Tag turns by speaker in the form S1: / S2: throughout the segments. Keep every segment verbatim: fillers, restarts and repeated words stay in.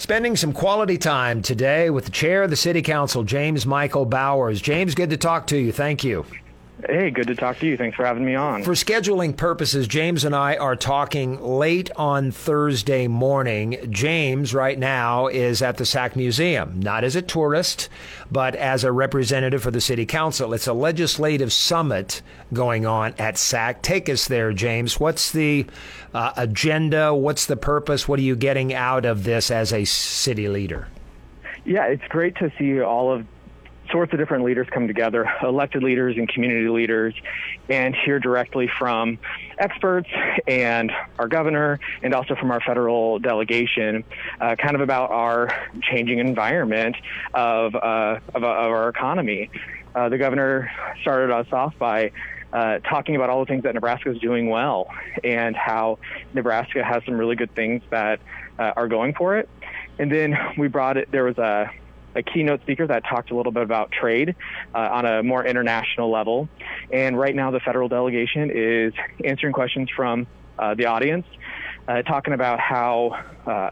S1: Spending some quality time today with the chair of the City Council, James Michael Bowers. James, good to talk to you. Thank you.
S2: Hey, good to talk to you. Thanks for having me on.
S1: For scheduling purposes, James and I are talking late on Thursday morning. James, right now, is at the Sac Museum, not as a tourist, but as a representative for the City Council. It's a legislative summit going on at Sac. Take us there, James. What's the uh, agenda? What's the purpose? What are you getting out of this as a city leader?
S2: Yeah, it's great to see all of sorts of different leaders come together, elected leaders and community leaders, and hear directly from experts and our governor and also from our federal delegation uh, kind of about our changing environment of, uh, of, of our economy. Uh, the governor started us off by uh, talking about all the things that Nebraska is doing well and how Nebraska has some really good things that uh, are going for it. And then we brought it, there was a a keynote speaker that talked a little bit about trade uh, on a more international level. And right now the federal delegation is answering questions from uh, the audience, uh, talking about how uh,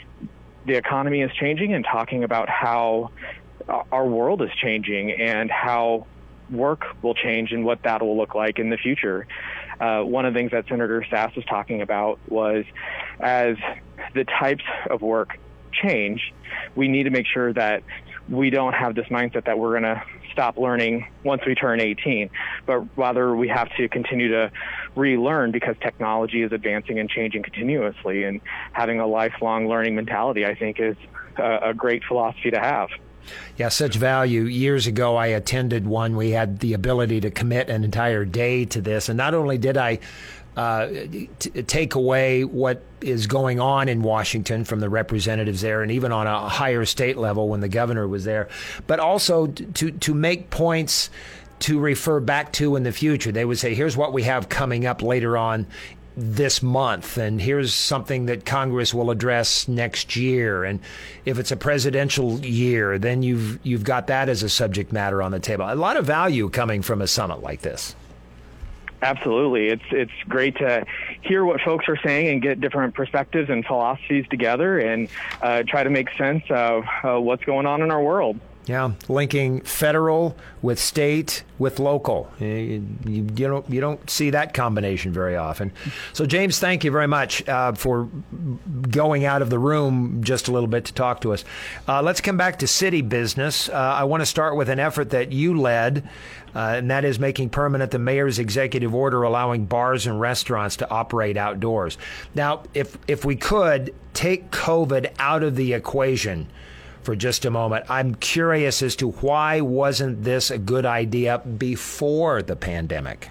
S2: the economy is changing and talking about how our world is changing and how work will change and what that will look like in the future. Uh, one of the things that Senator Sasse was talking about was as the types of work change, we need to make sure that we don't have this mindset that we're going to stop learning once we turn eighteen, but rather we have to continue to relearn because technology is advancing and changing continuously, and having a lifelong learning mentality, I think, is a, a great philosophy to have.
S1: Yeah, such value. Years ago, I attended one. We had the ability to commit an entire day to this, and not only did I Uh, t- take away what is going on in Washington from the representatives there, and even on a higher state level when the governor was there, but also to to make points to refer back to in the future. They would say, here's what we have coming up later on this month, and here's something that Congress will address next year. And if it's a presidential year, then you've you've got that as a subject matter on the table. A lot of value coming from a summit like this.
S2: Absolutely. It's it's great to hear what folks are saying and get different perspectives and philosophies together and uh, try to make sense of uh, what's going on in our world.
S1: Yeah, linking federal with state with local. You, you, you don't you don't see that combination very often. So, James, thank you very much uh, for going out of the room just a little bit to talk to us. Uh, let's come back to city business. Uh, I want to start with an effort that you led, uh, and that is making permanent the mayor's executive order allowing bars and restaurants to operate outdoors. Now, if if we could take COVID out of the equation for just a moment, I'm curious as to why wasn't this a good idea before the pandemic?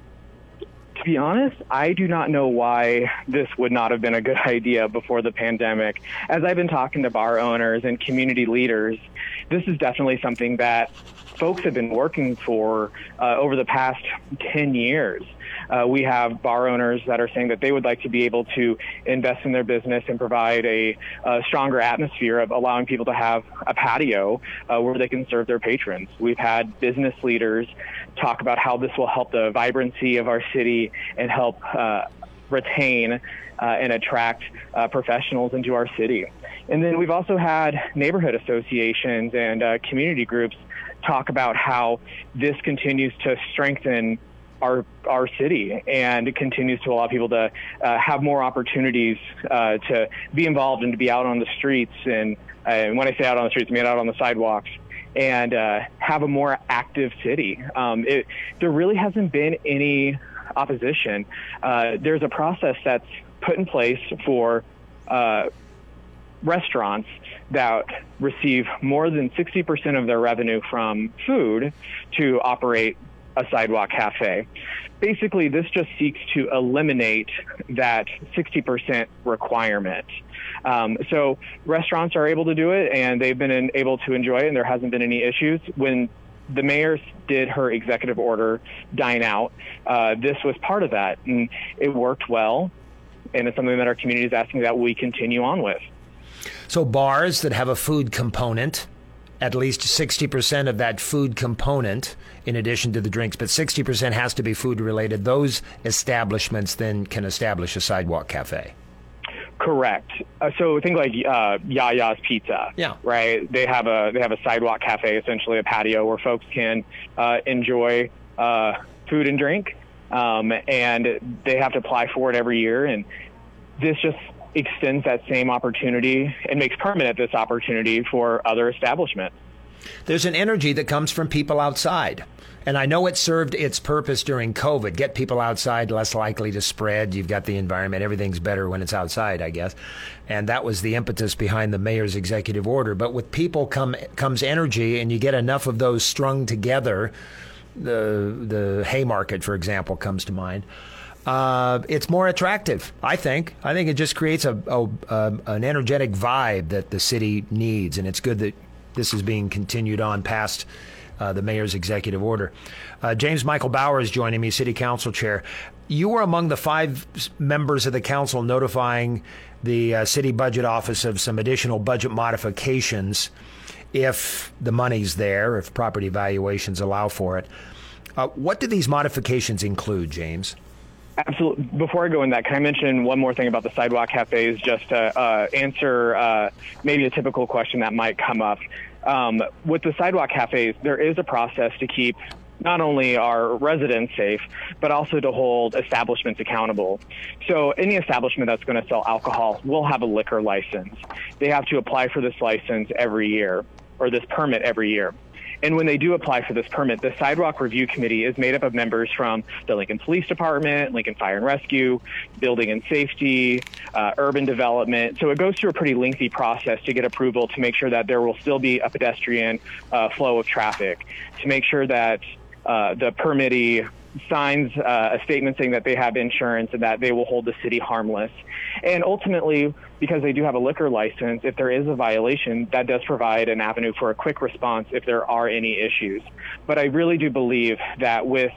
S2: To be honest, I do not know why this would not have been a good idea before the pandemic. As I've been talking to bar owners and community leaders, this is definitely something that folks have been working for uh, over the past ten years. Uh, we have bar owners that are saying that they would like to be able to invest in their business and provide a, a stronger atmosphere of allowing people to have a patio uh, where they can serve their patrons. We've had business leaders talk about how this will help the vibrancy of our city and help uh, retain uh, and attract uh, professionals into our city. And then we've also had neighborhood associations and uh, community groups talk about how this continues to strengthen our our city and it continues to allow people to uh, have more opportunities uh, to be involved and to be out on the streets. And, uh, and when I say out on the streets, I mean out on the sidewalks and uh, have a more active city. Um, it, there really hasn't been any opposition. Uh, there's a process that's put in place for uh, restaurants that receive more than sixty percent of their revenue from food to operate a sidewalk cafe. Basically, this just seeks to eliminate that sixty percent requirement. Um, so restaurants are able to do it, and they've been in, able to enjoy it, and there hasn't been any issues. When the mayor did her executive order, Dine Out, uh, this was part of that, and it worked well, and it's something that our community is asking that we continue on with.
S1: So bars that have a food component, at least sixty percent of that food component, in addition to the drinks, but sixty percent has to be food related, those establishments then can establish a sidewalk cafe.
S2: Correct. Uh, so think like uh, Yaya's Pizza.
S1: Yeah.
S2: Right. They have a they have a sidewalk cafe, essentially a patio where folks can uh, enjoy uh, food and drink, um, and they have to apply for it every year. And this just extends that same opportunity and makes permanent this opportunity for other establishments.
S1: There's an energy that comes from people outside. And I know it served its purpose during COVID. Get people outside, less likely to spread. You've got the environment. Everything's better when it's outside, I guess. And that was the impetus behind the mayor's executive order. But with people come comes energy, and you get enough of those strung together. The the Haymarket, for example, comes to mind. Uh, it's more attractive, I think. I think it just creates a, a, a an energetic vibe that the city needs. And it's good that this is being continued on past Uh, the mayor's executive order. Uh, James Michael Bauer is joining me, City Council Chair. You were among the five members of the council notifying the uh, City Budget Office of some additional budget modifications if the money's there, if property valuations allow for it. Uh, what do these modifications include, James?
S2: Absolutely. Before I go in that, can I mention one more thing about the sidewalk cafes, just to uh, answer uh, maybe a typical question that might come up. Um, with the sidewalk cafes, there is a process to keep not only our residents safe, but also to hold establishments accountable. So any establishment that's going to sell alcohol will have a liquor license. They have to apply for this license every year, or this permit every year. And when they do apply for this permit, the Sidewalk Review Committee is made up of members from the Lincoln Police Department, Lincoln Fire and Rescue, Building and Safety, uh, Urban Development. So it goes through a pretty lengthy process to get approval to make sure that there will still be a pedestrian uh, flow of traffic, to make sure that uh, the permittee signs uh, a statement saying that they have insurance and that they will hold the city harmless. And ultimately, because they do have a liquor license, if there is a violation, that does provide an avenue for a quick response if there are any issues. But I really do believe that with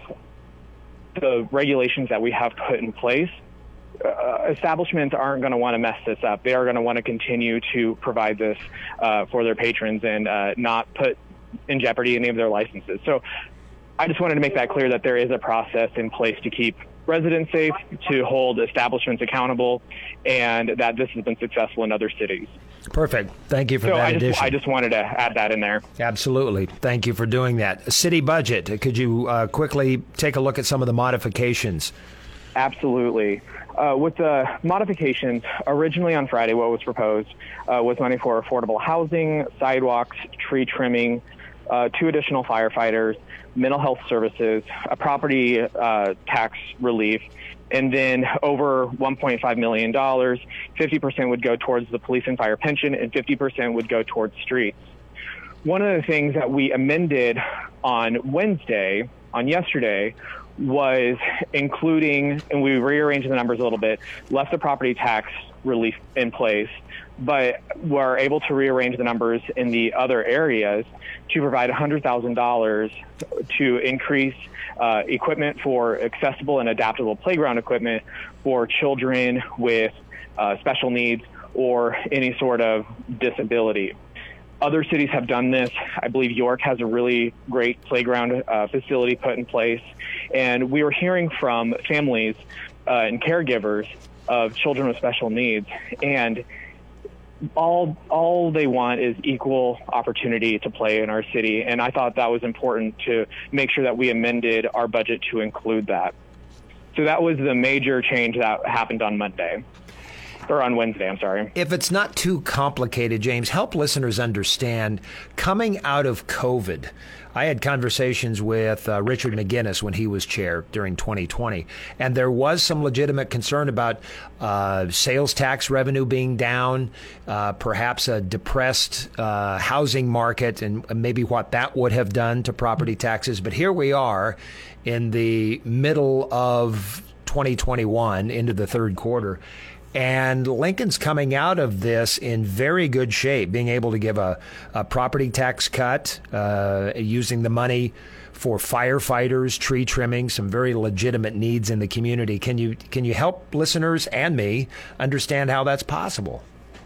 S2: the regulations that we have put in place, uh, establishments aren't going to want to mess this up. They are going to want to continue to provide this uh, for their patrons and uh, not put in jeopardy any of their licenses. So I just wanted to make that clear that there is a process in place to keep residents safe, to hold establishments accountable, and that this has been successful in other cities.
S1: Perfect. Thank you for
S2: so
S1: that
S2: I just,
S1: addition.
S2: I just wanted to add that in there.
S1: Absolutely. Thank you for doing that. City budget. Could you uh, quickly take a look at some of the modifications?
S2: Absolutely. Uh, with the modifications, originally on Friday, what was proposed uh, was money for affordable housing, sidewalks, tree trimming, uh, two additional firefighters, mental health services, a property uh, tax relief, and then over one point five million dollars, fifty percent would go towards the police and fire pension, and fifty percent would go towards streets. One of the things that we amended on Wednesday, on yesterday, was including, and we rearranged the numbers a little bit, left the property tax relief in place, but were able to rearrange the numbers in the other areas to provide one hundred thousand dollars to increase uh, equipment for accessible and adaptable playground equipment for children with uh, special needs or any sort of disability. Other cities have done this. I believe York has a really great playground uh, facility put in place. And we were hearing from families uh, and caregivers of children with special needs. And all all they want is equal opportunity to play in our city. And I thought that was important to make sure that we amended our budget to include that. So that was the major change that happened on Monday. Or on Wednesday, I'm sorry.
S1: If it's not too complicated, James, help listeners understand, coming out of COVID, I had conversations with uh, Richard McGinnis when he was chair during twenty twenty, and there was some legitimate concern about uh, sales tax revenue being down, uh, perhaps a depressed uh, housing market, and maybe what that would have done to property taxes. But here we are in the middle of twenty twenty-one, into the third quarter. And Lincoln's coming out of this in very good shape, being able to give a, a property tax cut, uh, using the money for firefighters, tree trimming, some very legitimate needs in the community. Can you can you help listeners and me understand how that's possible?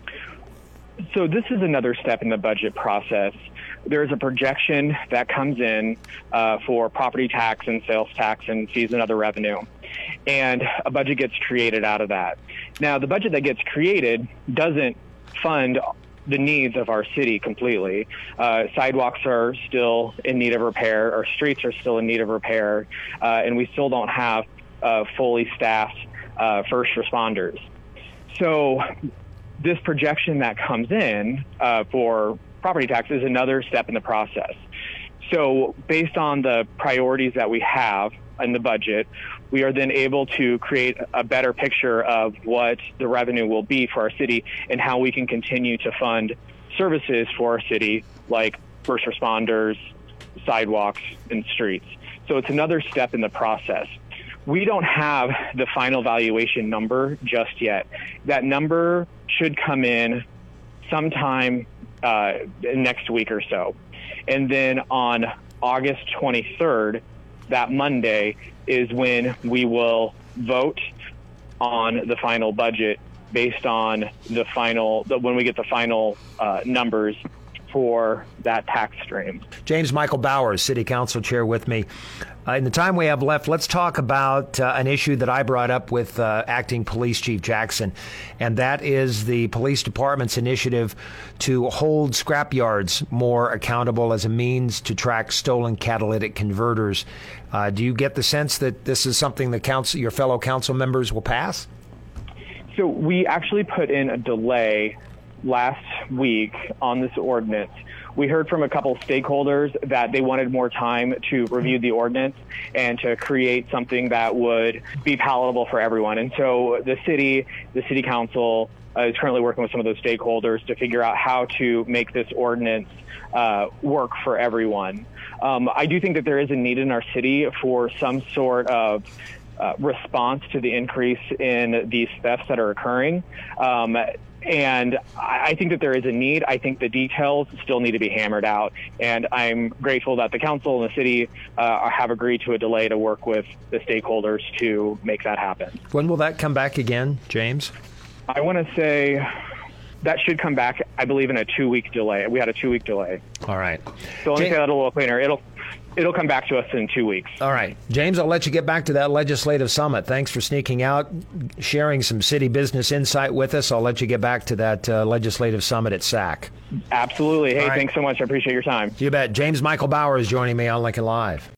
S2: So this is another step in the budget process. There's a projection that comes in uh, for property tax and sales tax and fees and other revenue. and a budget gets created out of that. Now, the budget that gets created doesn't fund the needs of our city completely. Uh, sidewalks are still in need of repair. Our streets are still in need of repair. Uh, and we still don't have uh, fully staffed uh, first responders. So this projection that comes in uh, for property tax is another step in the process. So based on the priorities that we have in the budget, we are then able to create a better picture of what the revenue will be for our city and how we can continue to fund services for our city, like first responders, sidewalks, and streets. So it's another step in the process. We don't have the final valuation number just yet. That number should come in sometime uh, next week or so. And then on August twenty-third, that Monday, is when we will vote on the final budget based on the final, when we get the final uh, numbers for that tax stream.
S1: James Michael Bowers, City Council Chair, with me. Uh, in the time we have left, let's talk about uh, an issue that I brought up with uh, Acting Police Chief Jackson, and that is the police department's initiative to hold scrapyards more accountable as a means to track stolen catalytic converters. Uh, do you get the sense that this is something the council, your fellow council members will pass?
S2: So we actually put in a delay last week on this ordinance. We heard from a couple stakeholders that they wanted more time to review the ordinance and to create something that would be palatable for everyone. And so the city, the city council uh, is currently working with some of those stakeholders to figure out how to make this ordinance uh, work for everyone. Um, I do think that there is a need in our city for some sort of uh, response to the increase in these thefts that are occurring. Um, And I think that there is a need. I think the details still need to be hammered out. And I'm grateful that the council and the city uh, have agreed to a delay to work with the stakeholders to make that happen.
S1: When will that come back again, James?
S2: I want to say that should come back, I believe, in a two-week delay. We had a two-week delay.
S1: All right.
S2: So let me
S1: James,
S2: say that a little cleaner. It'll It'll come back to us in two weeks.
S1: All right. James, I'll let you get back to that legislative summit. Thanks for sneaking out, sharing some city business insight with us. I'll let you get back to that uh, legislative summit at S A C.
S2: Absolutely. Hey,
S1: right.
S2: Thanks so much. I appreciate your time.
S1: You bet. James Michael Bowers joining me on Lincoln Live.